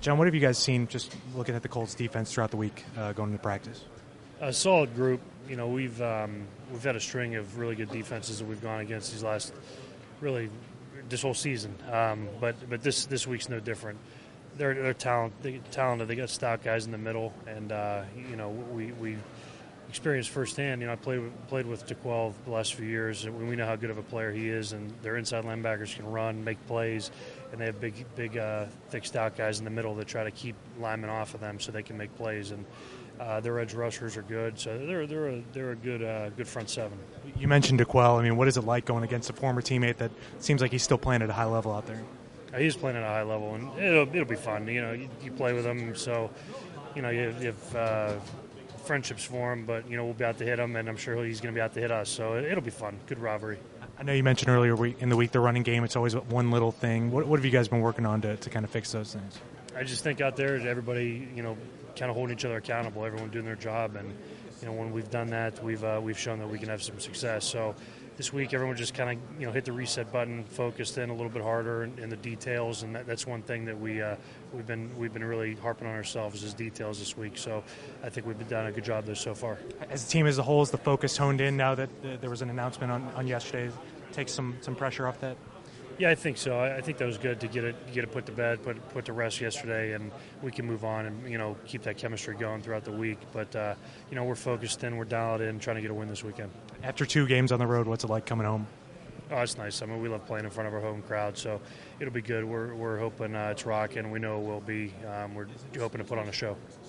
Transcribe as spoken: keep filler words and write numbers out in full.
John, what have you guys seen just looking at the Colts defense throughout the week uh, going into practice? A solid group. You know, we've um, we've had a string of really good defenses that we've gone against these last, really, this whole season. Um, but but this this week's no different. They're they're talent, they, talented. They got stout guys in the middle, and uh, you know we we experienced firsthand. You know, I played with, played with DeQuell the last few years, and we know how good of a player he is. And their inside linebackers can run, make plays, and they have big big uh, thick stout guys in the middle that try to keep linemen off of them so they can make plays. And Uh, their edge rushers are good, so they're they're a, they're a good uh, good front seven. You mentioned DeQuell. I mean, what is it like going against a former teammate that seems like he's still playing at a high level out there? Uh, he's playing at a high level, and it'll it'll be fun. You know, you, you play with him, so you know you have, you have uh, friendships for him. But you know, we'll be out to hit him, and I'm sure he's going to be out to hit us. So it, it'll be fun. Good rivalry. I know you mentioned earlier in the week the running game. It's always one little thing. What, what have you guys been working on to, to kind of fix those things? I just think out there, everybody, you know, kind of holding each other accountable, everyone doing their job, and you know, when we've done that, we've uh, we've shown that we can have some success. So this week, everyone just kind of you know hit the reset button, focused in a little bit harder in, in the details, and that, that's one thing that we uh, we've been we've been really harping on ourselves is details this week. So I think we've done a good job there so far. As a team as a whole, is the focus honed in now that uh, there was an announcement on, on yesterday? Take some some pressure off that. Yeah, I think so. I think that was good to get it get it put to bed, put put to rest yesterday, and we can move on and you know keep that chemistry going throughout the week. But uh, you know we're focused in, we're dialed in, trying to get a win this weekend. After two games on the road, what's it like coming home? Oh, it's nice. I mean, we love playing in front of our home crowd, so it'll be good. We're we're hoping uh, it's rocking. We know it will be. Um, we're hoping to put on a show.